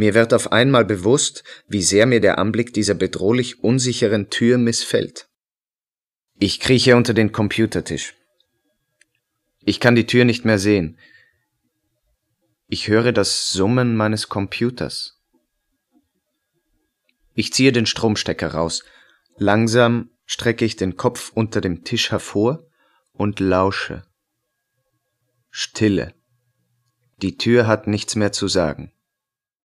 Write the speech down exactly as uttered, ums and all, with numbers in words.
Mir wird auf einmal bewusst, wie sehr mir der Anblick dieser bedrohlich unsicheren Tür missfällt. Ich krieche unter den Computertisch. Ich kann die Tür nicht mehr sehen. Ich höre das Summen meines Computers. Ich ziehe den Stromstecker raus. Langsam strecke ich den Kopf unter dem Tisch hervor und lausche. Stille. Die Tür hat nichts mehr zu sagen.